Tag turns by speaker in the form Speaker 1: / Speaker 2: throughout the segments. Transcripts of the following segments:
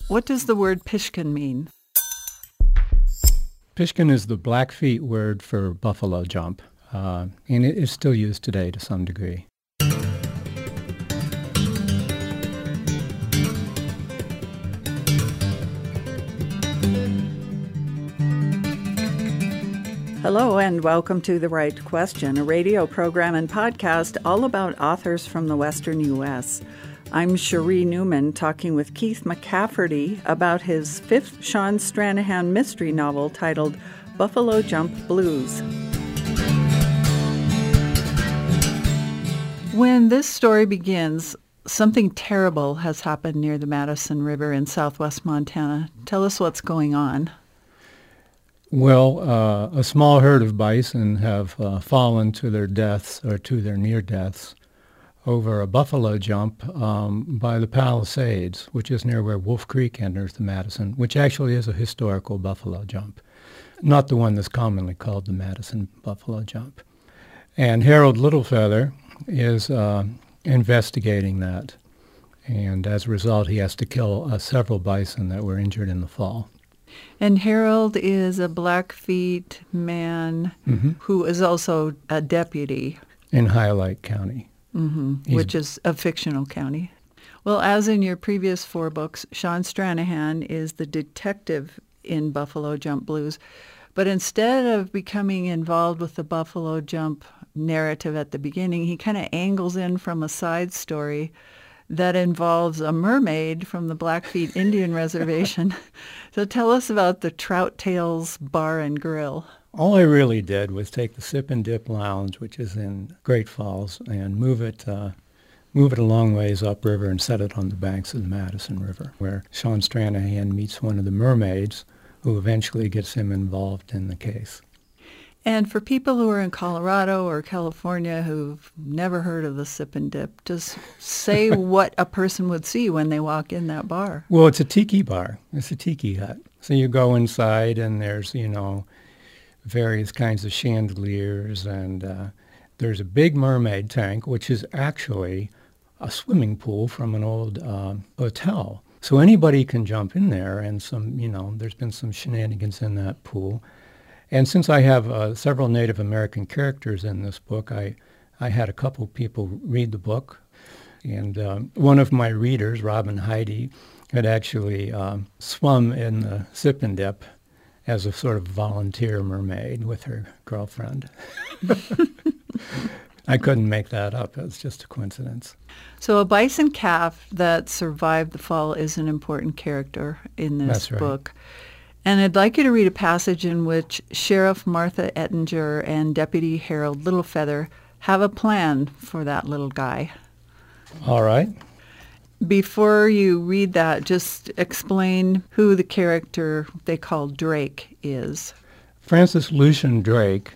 Speaker 1: What does the word Pishkin mean?
Speaker 2: Pishkin is the Blackfeet word for buffalo jump, and it is still used today to some degree.
Speaker 1: Hello and welcome to The Right Question, a radio program and podcast all about authors from the Western U.S. I'm Cherie Newman talking with Keith McCafferty about his fifth Sean Stranahan mystery novel titled Buffalo Jump Blues. When this story begins, something terrible has happened near the Madison River in southwest Montana. Tell us what's going on.
Speaker 2: Well, a small herd of bison have fallen to their deaths or to their near deaths over a buffalo jump by the Palisades, which is near where Wolf Creek enters the Madison, which actually is a historical buffalo jump, not the one that's commonly called the Madison Buffalo Jump. And Harold Littlefeather is investigating that, and as a result, he has to kill several bison that were injured in the fall.
Speaker 1: And Harold is a Blackfeet man who is also a deputy.
Speaker 2: In Highlight County.
Speaker 1: Which is a fictional county. Well, as in your previous four books, Sean Stranahan is the detective in Buffalo Jump Blues. But instead of becoming involved with the Buffalo Jump narrative at the beginning, he kind of angles in from a side story that involves a mermaid from the Blackfeet Indian Reservation. So tell us about the Trout Tails Bar and Grill.
Speaker 2: All I really did was take the Sip and Dip Lounge, which is in Great Falls, and move it a long ways upriver and set it on the banks of the Madison River, where Sean Stranahan meets one of the mermaids who eventually gets him involved in the case.
Speaker 1: And for people who are in Colorado or California who've never heard of the Sip and Dip, just say what a person would see when they walk in that bar.
Speaker 2: Well, it's a tiki bar. It's a tiki hut. So you go inside and there's, various kinds of chandeliers, and there's a big mermaid tank, which is actually a swimming pool from an old hotel. So anybody can jump in there, and there's been some shenanigans in that pool. And since I have several Native American characters in this book, I had a couple people read the book. And one of my readers, Robin Heidi, had actually swum in the Sip and Dip as a sort of volunteer mermaid with her girlfriend. I couldn't make that up. It was just a coincidence.
Speaker 1: So a bison calf that survived the fall is an important character in this book. And I'd like you to read a passage in which Sheriff Martha Ettinger and Deputy Harold Littlefeather have a plan for that little guy.
Speaker 2: All right.
Speaker 1: Before you read that, just explain who the character they call Drake is.
Speaker 2: Francis Lucian Drake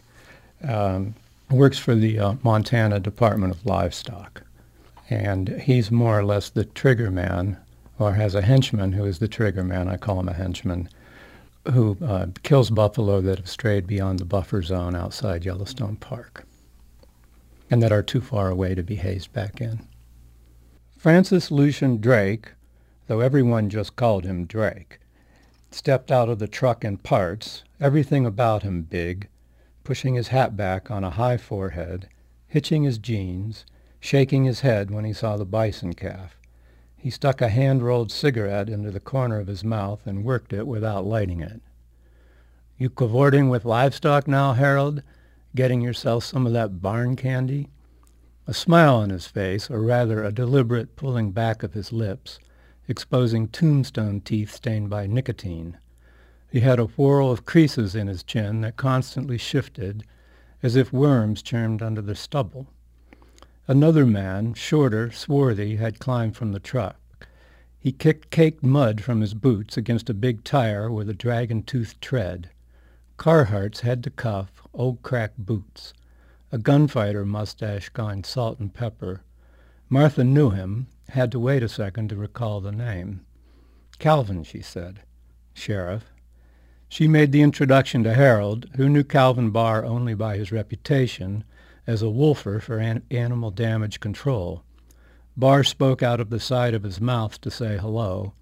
Speaker 2: works for the Montana Department of Livestock. And he's more or less the trigger man, or has a henchman who is the trigger man. I call him a henchman, who kills buffalo that have strayed beyond the buffer zone outside Yellowstone Park and that are too far away to be hazed back in. Francis Lucian Drake, though everyone just called him Drake, stepped out of the truck in parts, everything about him big, pushing his hat back on a high forehead, hitching his jeans, shaking his head when he saw the bison calf. He stuck a hand-rolled cigarette into the corner of his mouth and worked it without lighting it. "You cavorting with livestock now, Harold? Getting yourself some of that barn candy?" A smile on his face, or rather a deliberate pulling back of his lips, exposing tombstone teeth stained by nicotine. He had a whorl of creases in his chin that constantly shifted, as if worms churned under the stubble. Another man, shorter, swarthy, had climbed from the truck. He kicked caked mud from his boots against a big tire with a dragon-toothed tread. Carhartt's head-to-cuff, old crack boots. A gunfighter mustache gone salt and pepper. Martha knew him, had to wait a second to recall the name. "Calvin," she said. "Sheriff." She made the introduction to Harold, who knew Calvin Barr only by his reputation as a wolfer for animal damage control. Barr spoke out of the side of his mouth to say hello.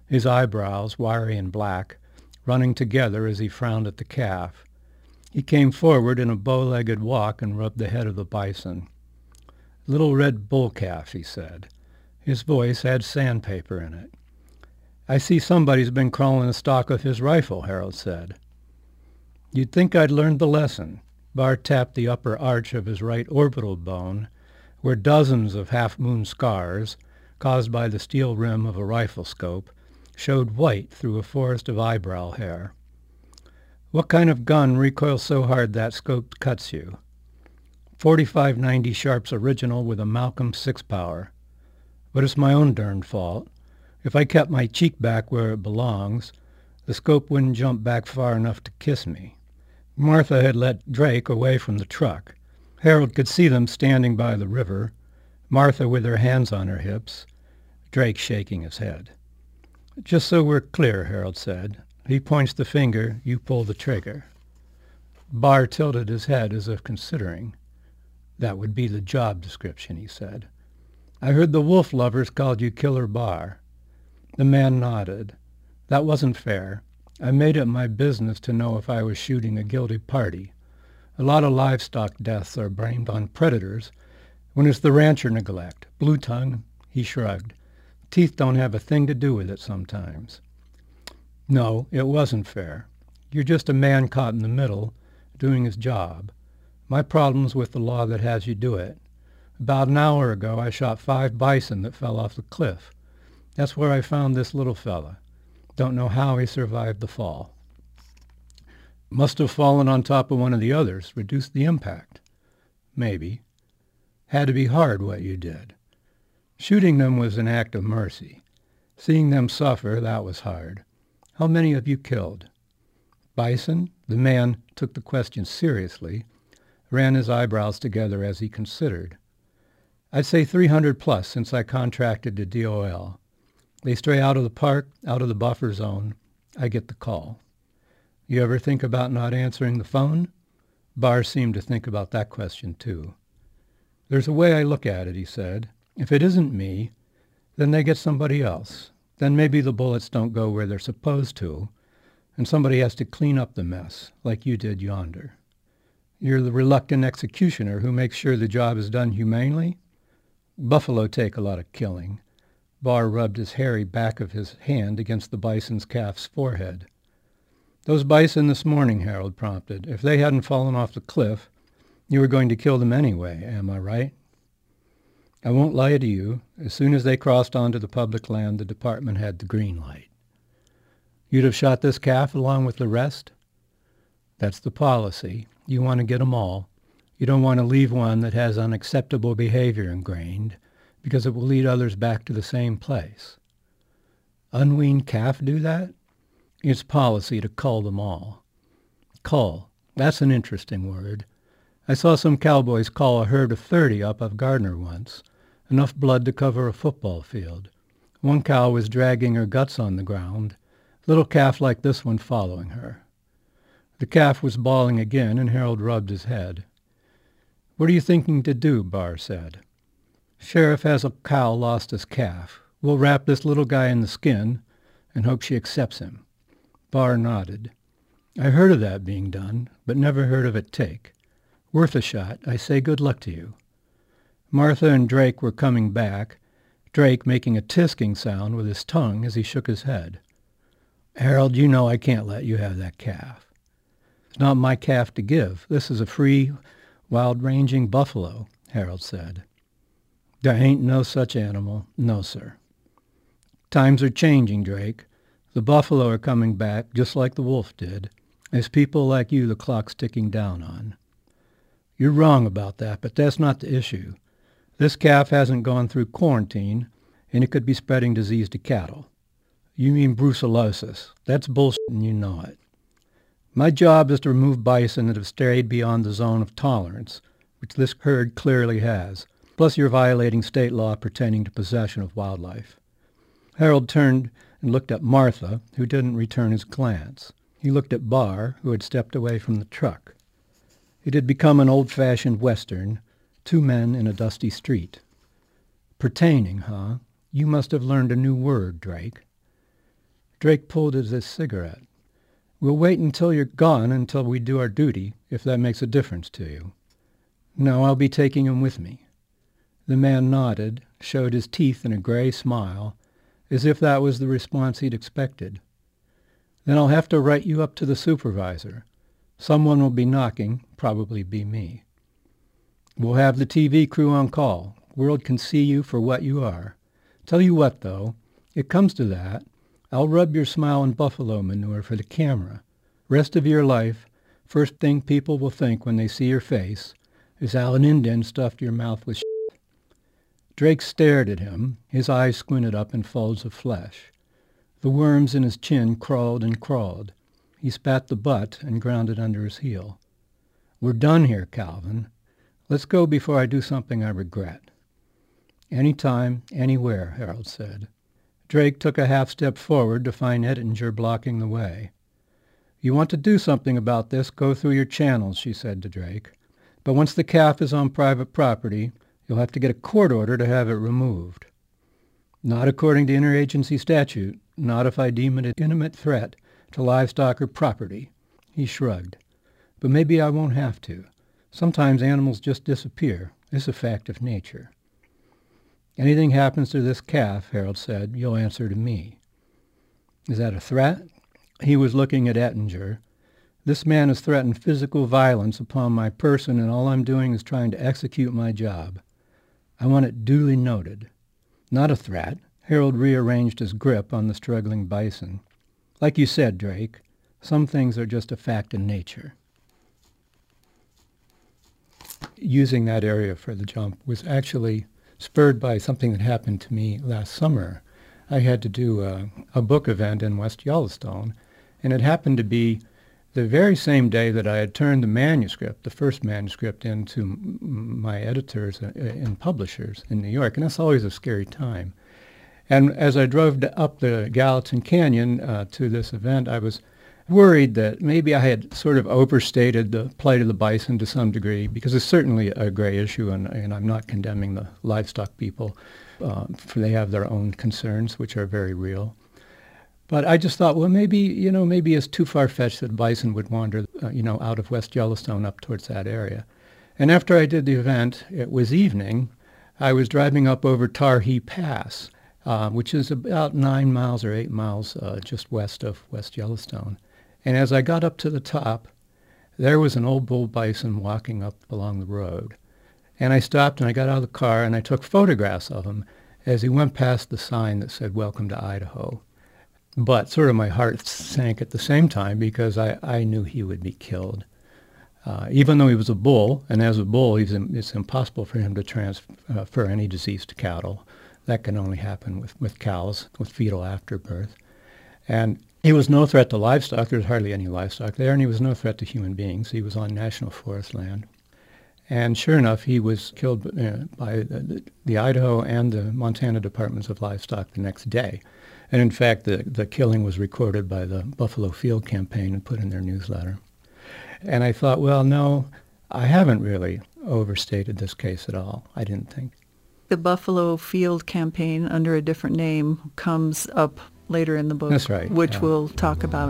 Speaker 2: his eyebrows, wiry and black, running together as he frowned at the calf. He came forward in a bow-legged walk and rubbed the head of the bison. "Little red bull calf," he said. His voice had sandpaper in it. "I see somebody's been crawling the stock of his rifle," Harold said. "You'd think I'd learned the lesson." Bar tapped the upper arch of his right orbital bone, where dozens of half-moon scars, caused by the steel rim of a rifle scope, showed white through a forest of eyebrow hair. "What kind of gun recoils so hard that scope cuts you?" "45-90 Sharps original with a Malcolm 6-power. But it's my own darned fault. If I kept my cheek back where it belongs, the scope wouldn't jump back far enough to kiss me." Martha had let Drake away from the truck. Harold could see them standing by the river, Martha with her hands on her hips, Drake shaking his head. "Just so we're clear," Harold said. "He points the finger, you pull the trigger." Bar tilted his head as if considering. "That would be the job description," he said. "I heard the wolf lovers called you Killer Bar." The man nodded. "That wasn't fair. I made it my business to know if I was shooting a guilty party. A lot of livestock deaths are blamed on predators when it's the rancher neglect. Blue tongue," he shrugged. "Teeth don't have a thing to do with it sometimes." "No, it wasn't fair. You're just a man caught in the middle, doing his job. My problem's with the law that has you do it. About an hour ago I shot 5 bison that fell off the cliff. That's where I found this little fella. Don't know how he survived the fall." "Must have fallen on top of one of the others, reduced the impact." "Maybe. Had to be hard what you did. Shooting them was an act of mercy. Seeing them suffer, that was hard. How many have you killed?" "Bison?" The man took the question seriously, ran his eyebrows together as he considered. "I'd say 300 plus since I contracted to DOL. They stray out of the park, out of the buffer zone. I get the call." "You ever think about not answering the phone?" Barr seemed to think about that question, too. "There's a way I look at it," he said. "If it isn't me, then they get somebody else. Then maybe the bullets don't go where they're supposed to, and somebody has to clean up the mess, like you did yonder. You're the reluctant executioner who makes sure the job is done humanely? Buffalo take a lot of killing." Barr rubbed his hairy back of his hand against the bison's calf's forehead. "Those bison this morning," Harold prompted. "If they hadn't fallen off the cliff, you were going to kill them anyway, am I right?" "I won't lie to you. As soon as they crossed onto the public land, the department had the green light." "You'd have shot this calf along with the rest?" "That's the policy. You want to get 'em all. You don't want to leave one that has unacceptable behavior ingrained, because it will lead others back to the same place." "Unweaned calf do that?" "It's policy to cull them all." "Cull. That's an interesting word. I saw some cowboys cull a herd of 30 up of Gardner once, enough blood to cover a football field. One cow was dragging her guts on the ground, little calf like this one following her. The calf was bawling again, and Harold rubbed his head. "What are you thinking to do?" Barr said. "Sheriff has a cow lost his calf. We'll wrap this little guy in the skin and hope she accepts him." Barr nodded. "I heard of that being done, but never heard of it take. Worth a shot. I say good luck to you." Martha and Drake were coming back, Drake making a tisking sound with his tongue as he shook his head. "Harold, you know I can't let you have that calf." "It's not my calf to give. This is a free, wild-ranging buffalo," Harold said. "There ain't no such animal. No, sir." "Times are changing, Drake. The buffalo are coming back, just like the wolf did. It's people like you the clock's ticking down on." "You're wrong about that, but that's not the issue. This calf hasn't gone through quarantine, and it could be spreading disease to cattle." "You mean brucellosis. That's bullshit, and you know it." "My job is to remove bison that have strayed beyond the zone of tolerance, which this herd clearly has. Plus you're violating state law pertaining to possession of wildlife." Harold turned and looked at Martha, who didn't return his glance. He looked at Barr, who had stepped away from the truck. It had become an old-fashioned Western, 2 men in a dusty street. "Pertaining, huh? You must have learned a new word, Drake." Drake pulled at his cigarette. "We'll wait until you're gone until we do our duty, if that makes a difference to you." "No, I'll be taking him with me." The man nodded, showed his teeth in a gray smile, as if that was the response he'd expected. "Then I'll have to write you up to the supervisor. Someone will be knocking, probably be me. We'll have the TV crew on call. World can see you for what you are. Tell you what, though, it comes to that, I'll rub your smile in buffalo manure for the camera. Rest of your life, first thing people will think when they see your face is Alan Inden stuffed your mouth with shit." Drake stared at him, his eyes squinted up in folds of flesh. The worms in his chin crawled and crawled. He spat the butt and ground it under his heel. "We're done here, Calvin. Let's go before I do something I regret." "Any time, anywhere," Harold said. Drake took a half step forward to find Ettinger blocking the way. "You want to do something about this, go through your channels," she said to Drake. "But once the calf is on private property, you'll have to get a court order to have it removed." "Not according to interagency statute, not if I deem it an intimate threat to livestock or property." He shrugged. "But maybe I won't have to. Sometimes animals just disappear. It's a fact of nature." "Anything happens to this calf," Harold said, "you'll answer to me." "Is that a threat?" He was looking at Ettinger. "This man has threatened physical violence upon my person, and all I'm doing is trying to execute my job. I want it duly noted." "Not a threat." Harold rearranged his grip on the struggling bison. "Like you said, Drake, some things are just a fact in nature." Using that area for the jump was actually spurred by something that happened to me last summer. I had to do a book event in West Yellowstone, and it happened to be the very same day that I had turned the manuscript, the first manuscript, into my editors and publishers in New York, and that's always a scary time. And as I drove up the Gallatin Canyon to this event, I was worried that maybe I had sort of overstated the plight of the bison to some degree, because it's certainly a gray issue, and I'm not condemning the livestock people, for they have their own concerns, which are very real. But I just thought, well, maybe it's too far-fetched that bison would wander, out of West Yellowstone up towards that area. And after I did the event, it was evening, I was driving up over Tarhee Pass, which is about 9 miles or 8 miles just west of West Yellowstone. And as I got up to the top, there was an old bull bison walking up along the road. And I stopped and I got out of the car and I took photographs of him as he went past the sign that said, "Welcome to Idaho." But sort of my heart sank at the same time, because I knew he would be killed. Even though he was a bull, and as a bull, it's impossible for him to transfer any disease to cattle. That can only happen with cows, with fetal afterbirth. And he was no threat to livestock. There was hardly any livestock there, and he was no threat to human beings. He was on national forest land. And sure enough, he was killed by the Idaho and the Montana Departments of Livestock the next day. And in fact, the killing was recorded by the Buffalo Field Campaign and put in their newsletter. And I thought, well, no, I haven't really overstated this case at all, I didn't think.
Speaker 1: The Buffalo Field Campaign, under a different name, comes up later in the book.
Speaker 2: That's right.
Speaker 1: Which we'll talk about.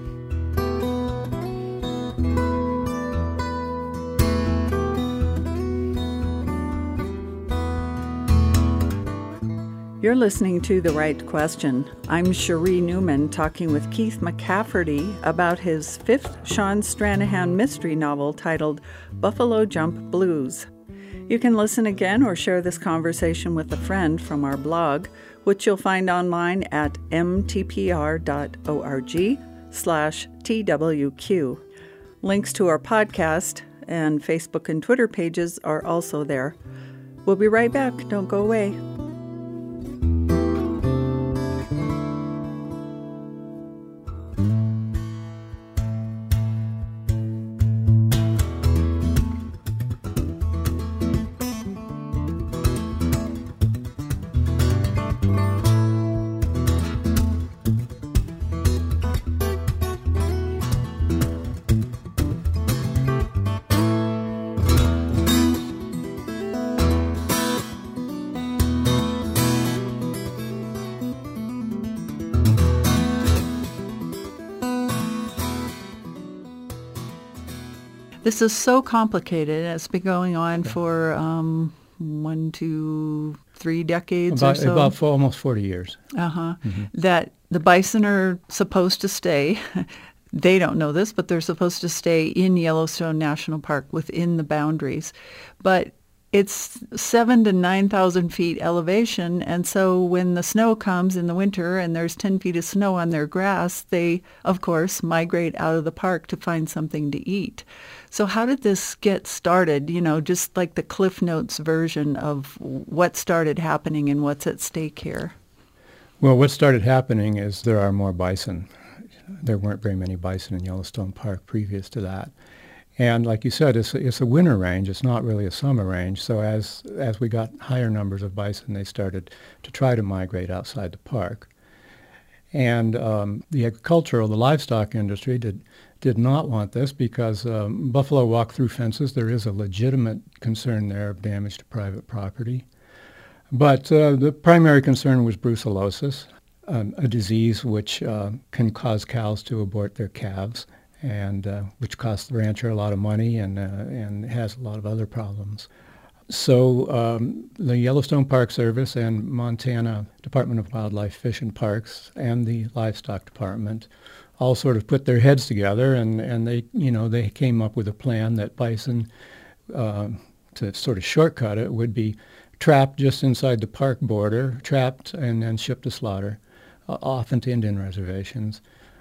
Speaker 1: You're listening to The Right Question. I'm Cherie Newman talking with Keith McCafferty about his 5th Sean Stranahan mystery novel titled Buffalo Jump Blues. You can listen again or share this conversation with a friend from our blog, which you'll find online at mtpr.org/TWQ. Links to our podcast and Facebook and Twitter pages are also there. We'll be right back. Don't go away. This is so complicated. It's been going on for 1, 2, 3 decades or so.
Speaker 2: Almost 40 years.
Speaker 1: That the bison are supposed to stay. They don't know this, but they're supposed to stay in Yellowstone National Park within the boundaries. But it's 7,000 to 9,000 feet elevation, and so when the snow comes in the winter and there's 10 feet of snow on their grass, they, of course, migrate out of the park to find something to eat. So how did this get started? You know, just like the Cliff Notes version of what started happening and what's at stake here.
Speaker 2: Well, what started happening is there are more bison. There weren't very many bison in Yellowstone Park previous to that. And like you said, it's a winter range. It's not really a summer range. So as we got higher numbers of bison, they started to try to migrate outside the park. And the livestock industry did not want this because buffalo walk through fences. There is a legitimate concern there of damage to private property. But the primary concern was brucellosis, a disease which can cause cows to abort their calves, and which costs the rancher a lot of money and has a lot of other problems. So the Yellowstone Park Service and Montana Department of Wildlife, Fish and Parks and the Livestock Department all sort of put their heads together, and they came up with a plan that bison, to sort of shortcut it, would be trapped just inside the park border, trapped and then shipped to slaughter, often to Indian reservations.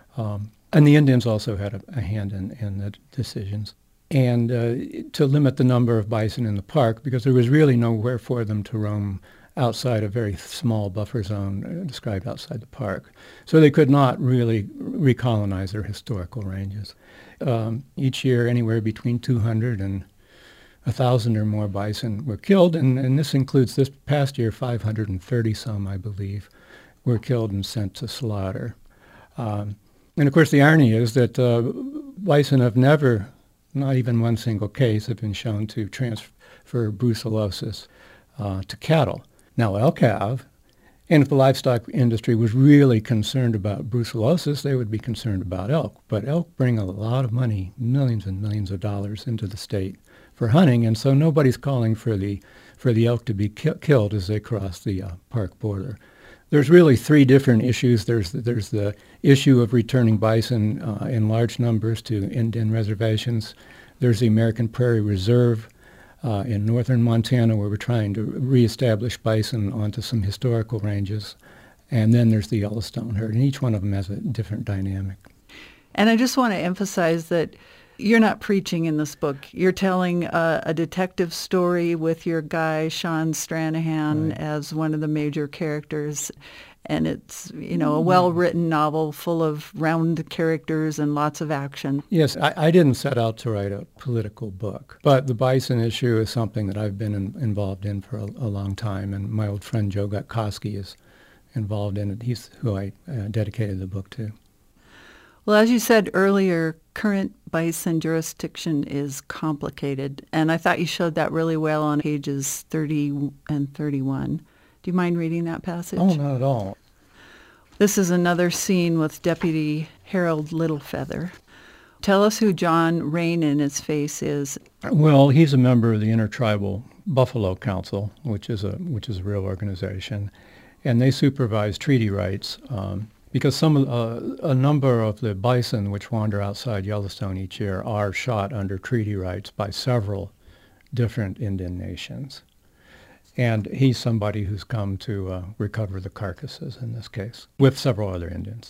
Speaker 2: And the Indians also had a hand in the decisions. And to limit the number of bison in the park, because there was really nowhere for them to roam outside a very small buffer zone described outside the park. So they could not really recolonize their historical ranges. Each year, anywhere between 200 and 1,000 or more bison were killed, and this includes this past year, 530 some, I believe, were killed and sent to slaughter. And of course, the irony is that bison have never, not even one single case, have been shown to transfer brucellosis to cattle. Now, elk have, and if the livestock industry was really concerned about brucellosis, they would be concerned about elk. But elk bring a lot of money, millions and millions of dollars into the state for hunting, and so nobody's calling for the elk to be killed as they cross the park border. There's really 3 different issues. There's the issue of returning bison in large numbers to Indian reservations. There's the American Prairie Reserve in northern Montana, where we're trying to reestablish bison onto some historical ranges. And then there's the Yellowstone herd, and each one of them has a different dynamic.
Speaker 1: And I just want to emphasize that you're not preaching in this book. You're telling a detective story with your guy, Sean Stranahan, right, as one of the major characters. And it's, a well-written novel full of round characters and lots of action.
Speaker 2: Yes, I didn't set out to write a political book, but the bison issue is something that I've been involved in for a long time, and my old friend Joe Gutkoski is involved in it. He's who I dedicated the book to.
Speaker 1: Well, as you said earlier, current bison jurisdiction is complicated, and I thought you showed that really well on pages 30 and 31. Do you mind reading that passage?
Speaker 2: Oh, not at all.
Speaker 1: This is another scene with Deputy Harold Littlefeather. Tell us who John Rain in his face is.
Speaker 2: Well, he's a member of the Intertribal Buffalo Council, which is a real organization, and they supervise treaty rights. Because a number of the bison which wander outside Yellowstone each year are shot under treaty rights by several different Indian nations. And he's somebody who's come to recover the carcasses in this case, with several other Indians.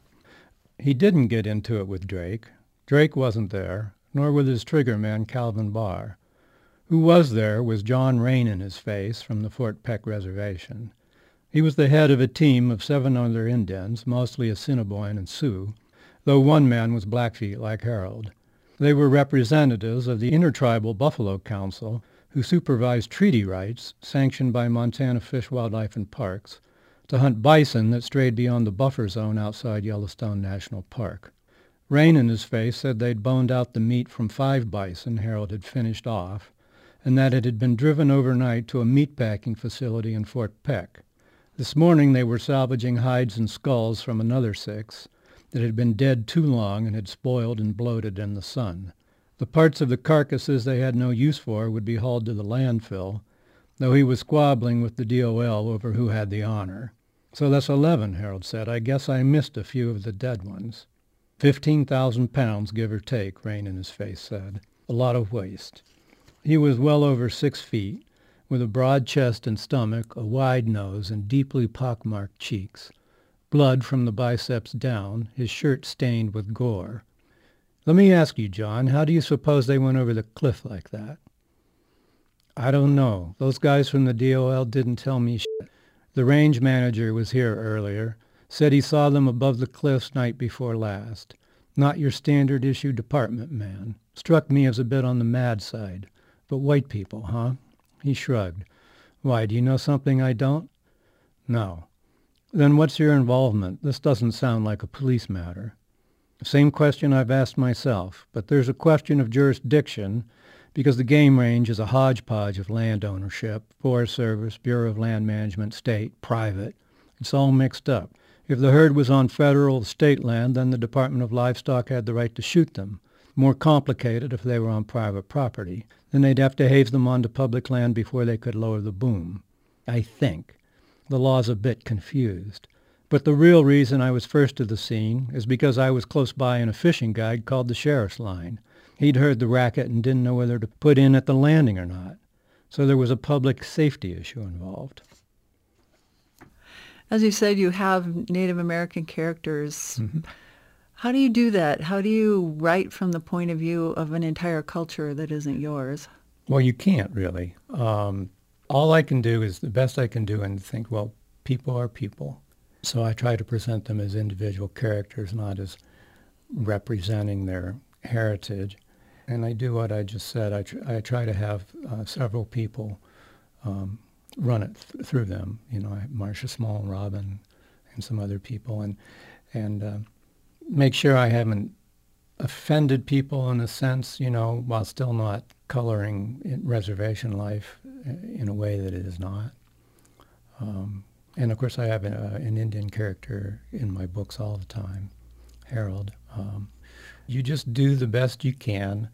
Speaker 2: He didn't get into it with Drake. Drake wasn't there, nor with his triggerman Calvin Barr. Who was there was John Rain in his face from the Fort Peck Reservation. He was the head of a team of 7 other Indians, mostly Assiniboine and Sioux, though one man was Blackfeet like Harold. They were representatives of the Intertribal Buffalo Council, who supervised treaty rights sanctioned by Montana Fish, Wildlife, and Parks to hunt bison that strayed beyond the buffer zone outside Yellowstone National Park. Rain in his face said they'd boned out the meat from 5 bison Harold had finished off, and that it had been driven overnight to a meatpacking facility in Fort Peck. This morning they were salvaging hides and skulls from another 6 that had been dead too long and had spoiled and bloated in the sun. The parts of the carcasses they had no use for would be hauled to the landfill, though he was squabbling with the DOL over who had the honor. So that's 11, Harold said. I guess I missed a few of the dead ones. 15,000 pounds, give or take, rain in his face said. A lot of waste. He was well over 6 feet, with a broad chest and stomach, a wide nose, and deeply pockmarked cheeks. Blood from the biceps down, his shirt stained with gore. Let me ask you, John, how do you suppose they went over the cliff like that? I don't know. Those guys from the DOL didn't tell me shit. The range manager was here earlier. Said he saw them above the cliffs night before last. Not your standard issue department man. Struck me as a bit on the mad side. But white people, huh? He shrugged. Why, do you know something I don't? No. Then what's your involvement? This doesn't sound like a police matter. Same question I've asked myself, but there's a question of jurisdiction because the game range is a hodgepodge of land ownership, Forest Service, Bureau of Land Management, state, private. It's all mixed up. If the herd was on federal or state land, then the Department of Livestock had the right to shoot them. More complicated if they were on private property. Then they'd have to haze them onto public land before they could lower the boom. I think. The law's a bit confused. But the real reason I was first to the scene is because I was close by in a fishing guide called the Sheriff's Line. He'd heard the racket and didn't know whether to put in at the landing or not. So there was a public safety issue involved.
Speaker 1: As you said, you have Native American characters.
Speaker 2: Mm-hmm.
Speaker 1: How do you do that? How do you write from the point of view of an entire culture that isn't yours?
Speaker 2: Well, you can't really. All I can do is the best I can do and think, well, people are people. So I try to present them as individual characters, not as representing their heritage. And I do what I just said. I try to have several people run it through them. You know, Marcia Small, Robin, and some other people, and make sure I haven't offended people in a sense, you know, while still not coloring reservation life in a way that it is not. And of course, I have an Indian character in my books all the time, Harold. You just do the best you can.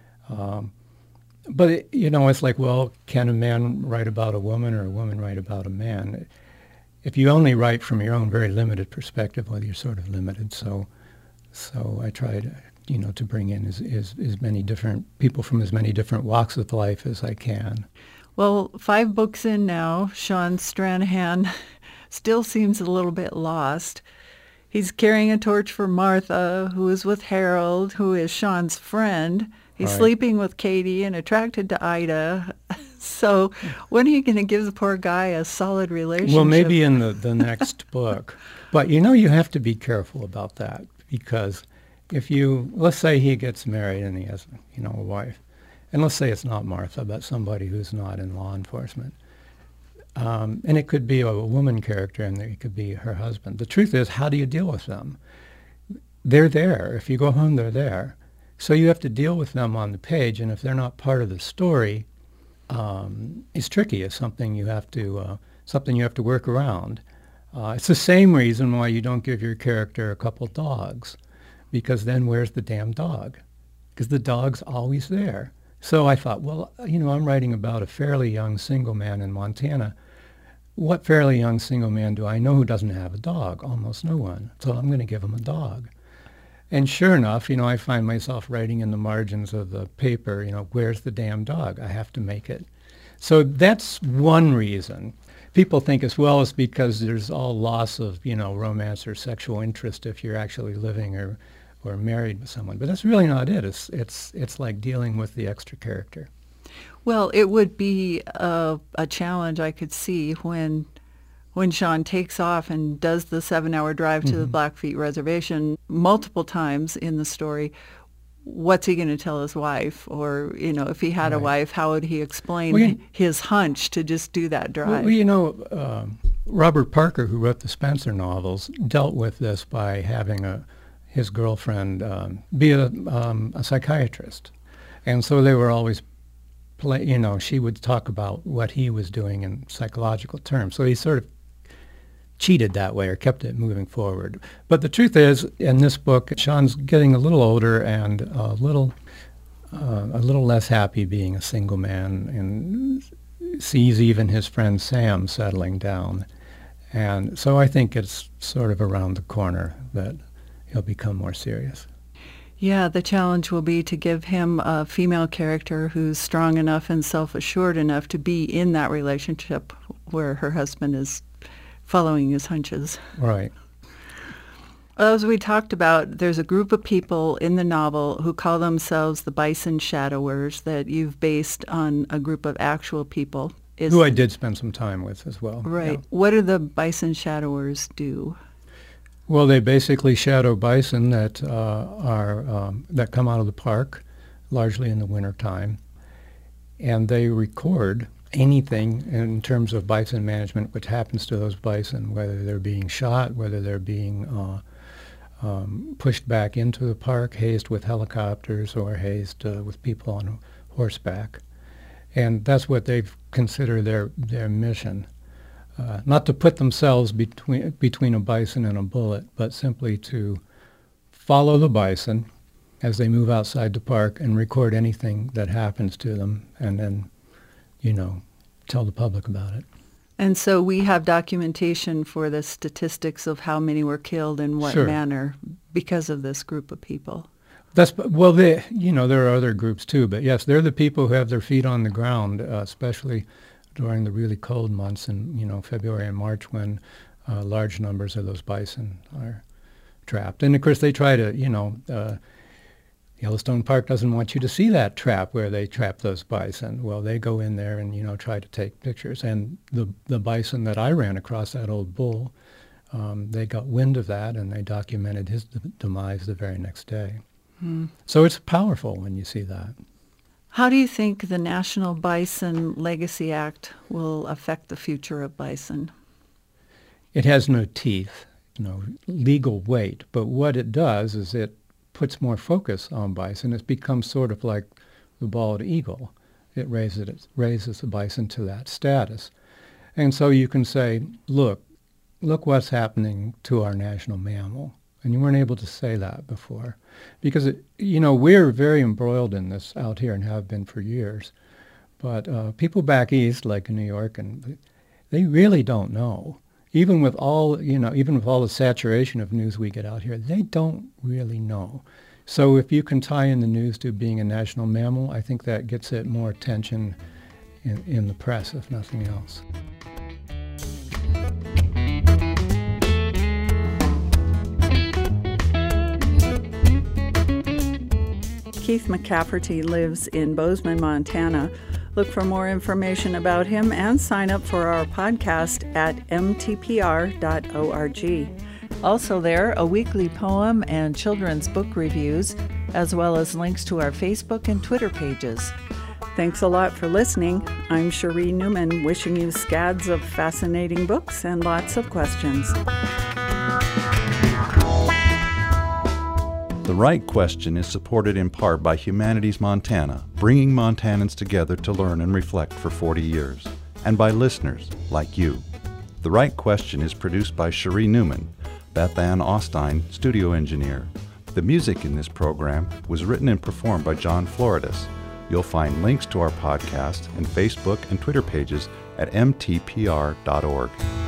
Speaker 2: But, you know, it's like, well, can a man write about a woman or a woman write about a man? If you only write from your own very limited perspective, well, you're sort of limited. So I try to, you know, to bring in as many different people from as many different walks of life as I can.
Speaker 1: Well, 5 books in now, Sean Stranahan still seems a little bit lost. He's carrying a torch for Martha, who is with Harold, who is Sean's friend. He's
Speaker 2: Right.
Speaker 1: sleeping with Katie and attracted to Ida. So when are you going to give the poor guy a solid relationship?
Speaker 2: Well, maybe in the next book. But, you know, you have to be careful about that because if you, let's say he gets married and he has, you know, a wife. And let's say it's not Martha, but somebody who's not in law enforcement. And it could be a woman character and it could be her husband. The truth is, how do you deal with them? They're there. If you go home, they're there. So you have to deal with them on the page, and if they're not part of the story, it's tricky. It's something you have to work around. It's the same reason why you don't give your character a couple dogs, because then where's the damn dog? Because the dog's always there. So I thought, well, you know, I'm writing about a fairly young single man in Montana. What fairly young single man do I know who doesn't have a dog? Almost no one. So I'm going to give him a dog. And sure enough, you know, I find myself writing in the margins of the paper, you know, where's the damn dog? I have to make it. So that's one reason. People think as well it's because there's all loss of, you know, romance or sexual interest if you're actually living or married with someone. But that's really not it. It's like dealing with the extra character.
Speaker 1: Well, it would be a challenge I could see when Sean takes off and does the 7-hour drive to the Blackfeet Reservation multiple times in the story. What's he going to tell his wife? Or, you know, if he had a wife, how would he explain his hunch to just do that drive?
Speaker 2: Well, you know, Robert Parker, who wrote the Spencer novels, dealt with this by having his girlfriend be a psychiatrist. And so they were always you know, she would talk about what he was doing in psychological terms. So he sort of cheated that way or kept it moving forward. But the truth is, in this book, Sean's getting a little older and a little a little less happy being a single man and sees even his friend Sam settling down. And so I think it's sort of around the corner that he'll become more serious.
Speaker 1: Yeah, the challenge will be to give him a female character who's strong enough and self-assured enough to be in that relationship where her husband is following his hunches.
Speaker 2: Right.
Speaker 1: As we talked about, there's a group of people in the novel who call themselves the Bison Shadowers that you've based on a group of actual people.
Speaker 2: Who I did spend some time with as well.
Speaker 1: Right.
Speaker 2: Yeah.
Speaker 1: What do the Bison Shadowers do?
Speaker 2: Well, they basically shadow bison that that come out of the park, largely in the wintertime, and they record anything in terms of bison management which happens to those bison, whether they're being shot, whether they're being pushed back into the park, hazed with helicopters or hazed with people on horseback. And that's what they've considered their mission. Not to put themselves between a bison and a bullet, but simply to follow the bison as they move outside the park and record anything that happens to them and then, tell the public about it.
Speaker 1: And so we have documentation for the statistics of how many were killed in what
Speaker 2: Sure.
Speaker 1: manner because of this group of people.
Speaker 2: There are other groups too, but yes, they're the people who have their feet on the ground, especially during the really cold months in, February and March when large numbers of those bison are trapped. And of course they try to, Yellowstone Park doesn't want you to see that trap where they trap those bison. Well, they go in there and, try to take pictures. And the bison that I ran across, that old bull, they got wind of that and they documented his demise the very next day. So it's powerful when you see that.
Speaker 1: How do you think the National Bison Legacy Act will affect the future of bison?
Speaker 2: It has no teeth, no legal weight, but what it does is it puts more focus on bison. It becomes sort of like the bald eagle. It raises the bison to that status. And so you can say, look what's happening to our national mammal. And you weren't able to say that before. Because, we're very embroiled in this out here and have been for years. But people back east, like in New York, and they really don't know. Even with all the saturation of news we get out here, they don't really know. So if you can tie in the news to being a national mammal, I think that gets it more attention in the press, if nothing else.
Speaker 1: Keith McCafferty lives in Bozeman, Montana. Look for more information about him and sign up for our podcast at mtpr.org. Also there, a weekly poem and children's book reviews, as well as links to our Facebook and Twitter pages. Thanks a lot for listening. I'm Cherie Newman, wishing you scads of fascinating books and lots of questions.
Speaker 3: The Right Question is supported in part by Humanities Montana, bringing Montanans together to learn and reflect for 40 years, and by listeners like you. The Right Question is produced by Cherie Newman, Beth Ann Austin, studio engineer. The music in this program was written and performed by John Floridis. You'll find links to our podcast and Facebook and Twitter pages at mtpr.org.